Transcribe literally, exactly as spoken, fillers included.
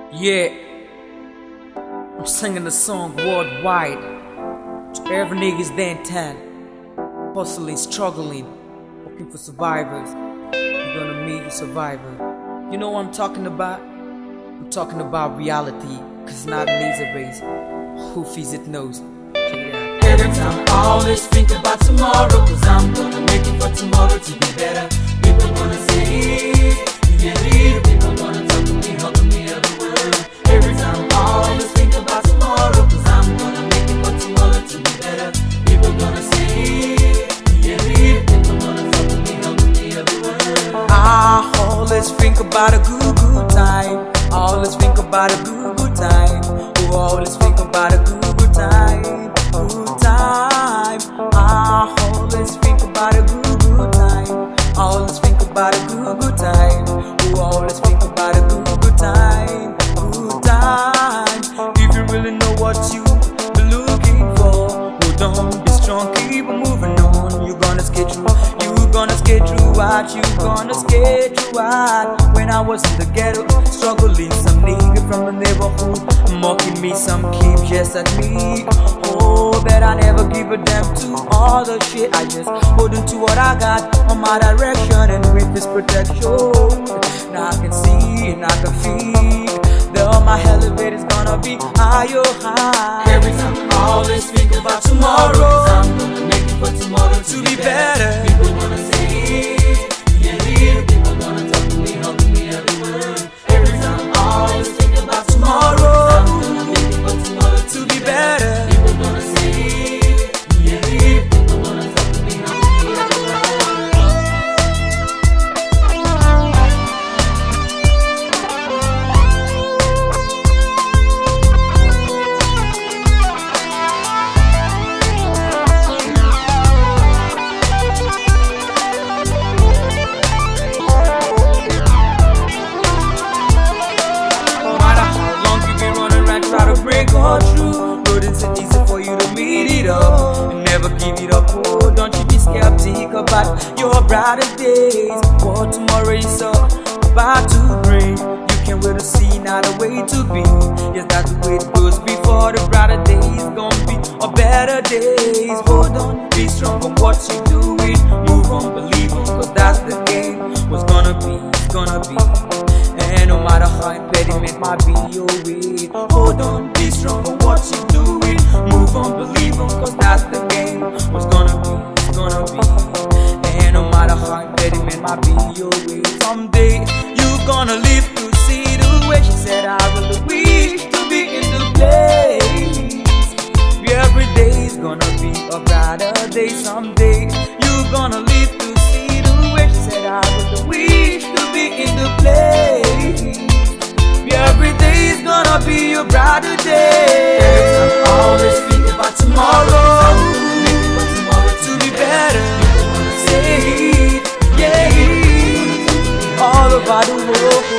Yeah, I'm singing the song worldwide to every niggas downtown, hustling, struggling, looking for survivors. You're gonna meet a survivor. You know what I'm talking about? I'm talking about reality, cause it's not an easy race. Who feeds it knows. Check it out. Every time I always think about tomorrow, cause I'm gonna make it for tomorrow to be better. People gonna say, you get it. People gonna talk to me, hugging me every word. Every time I always think about tomorrow, cause I'm gonna make it for tomorrow to be better. People gonna say, you get it. People gonna talk to me, hugging me every word. I always think about a good, good time. I always think about a good, good time. Oh, I always think about a good, good time. Good time. I always think about a good, good time. I always think about a good, good time. Oh, I always think about a good, good time. Good time. If you really know what you be looking for, hold on, be strong, keep moving on. You gonna skate through, you gonna skate through what you gonna skate through what. When I was in the ghetto, struggling, some nigga from the neighborhood mocking me, some keep just at me. Oh, bet I never give a damn to all the shit. I just hold on to what I got on my direction, and with this protection, now I can see and I can feel that my elevator's gonna be higher, high. Every time I always think about tomorrow, I'm gonna make it for tomorrow to be better. People gonna say, yeah, yeah. People gonna talk to me, hugging me every word. Every time I always think about tomorrow, I'm gonna make it for tomorrow to be better. People gonna say, yeah, yeah. People gonna talk to me, hugging me every word. Break on through, but it's easy for you to meet it up and never give it up. Oh, don't you be skeptic about your brighter days. What tomorrow is about to bring, you can't wait to see not a way to be. Yes, that's the way it goes before the brighter days gonna be a better days. Hold on, be strong on what you doing. Move on, believe on, cause that's the game. What's gonna be, it's gonna be. And no matter how impediment might be your way, hold on, be strong for what you're doing. Move on, believe on, cause that's the game. What's gonna be, it's gonna be. And no matter how impediment might be your way, someday you're gonna live to see the way. She said, I really wish to be in the place. Every day is gonna be a brighter day. Someday you're gonna live to see the way. She said, I really wish to be in the place. Every day is gonna be a brighter day. Every time I always think about tomorrow, I'm gonna make it for tomorrow to be better. People gonna say, yeah, all over the world.